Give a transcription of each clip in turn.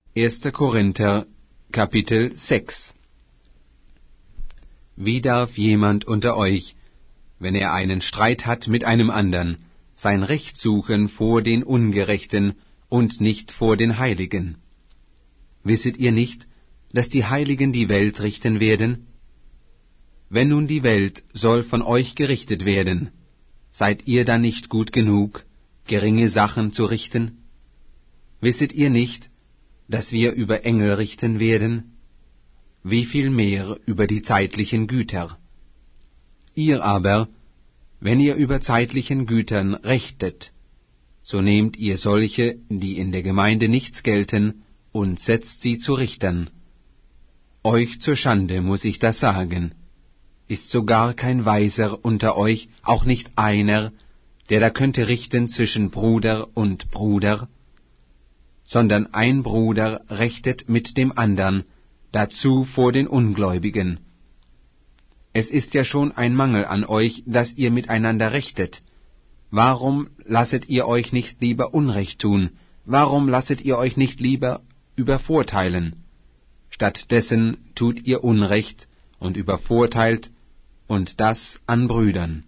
1. Korinther, Kapitel 6. Wie darf jemand unter euch, wenn er einen Streit hat mit einem andern, sein Recht suchen vor den Ungerechten und nicht vor den Heiligen? Wisset ihr nicht, dass die Heiligen die Welt richten werden? Wenn nun die Welt soll von euch gerichtet werden, seid ihr dann nicht gut genug, geringe Sachen zu richten? Wisset ihr nicht, dass wir über Engel richten werden? Wie viel mehr über die zeitlichen Güter? Ihr aber, wenn ihr über zeitlichen Gütern rechtet, so nehmt ihr solche, die in der Gemeinde nichts gelten, und setzt sie zu Richtern. Euch zur Schande muss ich das sagen. Ist sogar kein Weiser unter euch, auch nicht einer, der da könnte richten zwischen Bruder und Bruder? Sondern ein Bruder rechtet mit dem andern, dazu vor den Ungläubigen. Es ist ja schon ein Mangel an euch, dass ihr miteinander rechtet. Warum lasset ihr euch nicht lieber Unrecht tun? Warum lasset ihr euch nicht lieber übervorteilen? Stattdessen tut ihr Unrecht und übervorteilt, und das an Brüdern.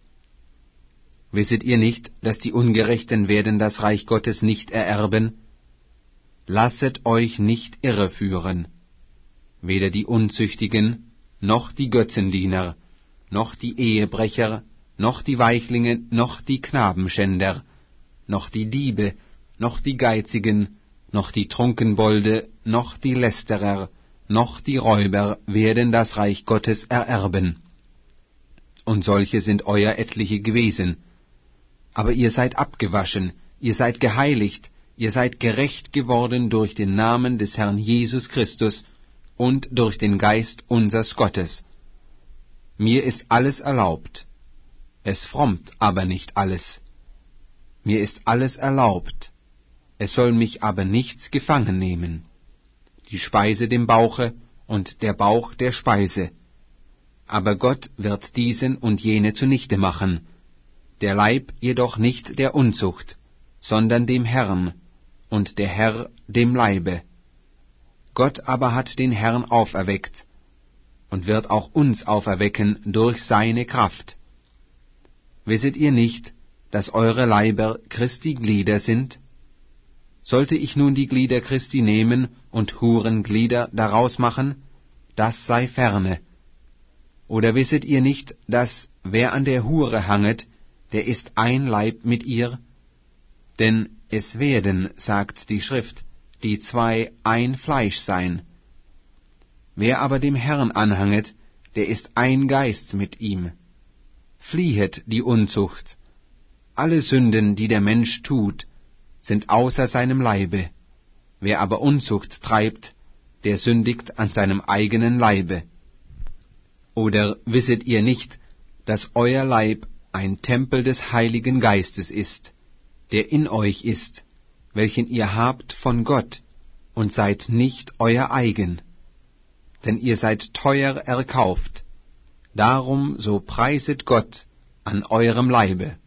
Wisset ihr nicht, dass die Ungerechten werden das Reich Gottes nicht ererben? Lasset euch nicht irreführen. Weder die Unzüchtigen, noch die Götzendiener, noch die Ehebrecher, noch die Weichlinge, noch die Knabenschänder, noch die Diebe, noch die Geizigen, noch die Trunkenbolde, noch die Lästerer, noch die Räuber werden das Reich Gottes ererben. Und solche sind euer etliche gewesen. Aber ihr seid abgewaschen, ihr seid geheiligt, ihr seid gerecht geworden durch den Namen des Herrn Jesus Christus und durch den Geist unsers Gottes. Mir ist alles erlaubt, es frommt aber nicht alles. Mir ist alles erlaubt, es soll mich aber nichts gefangen nehmen. Die Speise dem Bauche und der Bauch der Speise. Aber Gott wird diesen und jene zunichte machen, der Leib jedoch nicht der Unzucht, sondern dem Herrn, und der Herr dem Leibe. Gott aber hat den Herrn auferweckt, und wird auch uns auferwecken durch seine Kraft. Wisset ihr nicht, dass eure Leiber Christi Glieder sind? Sollte ich nun die Glieder Christi nehmen und Hurenglieder daraus machen, das sei ferne. Oder wisset ihr nicht, dass wer an der Hure hanget, der ist ein Leib mit ihr? Denn es werden, sagt die Schrift, die zwei ein Fleisch sein. Wer aber dem Herrn anhanget, der ist ein Geist mit ihm. Fliehet die Unzucht. Alle Sünden, die der Mensch tut, sind außer seinem Leibe. Wer aber Unzucht treibt, der sündigt an seinem eigenen Leibe. Oder wisset ihr nicht, dass euer Leib ein Tempel des Heiligen Geistes ist, der in euch ist, welchen ihr habt von Gott, und seid nicht euer eigen? Denn ihr seid teuer erkauft, darum so preiset Gott an eurem Leibe.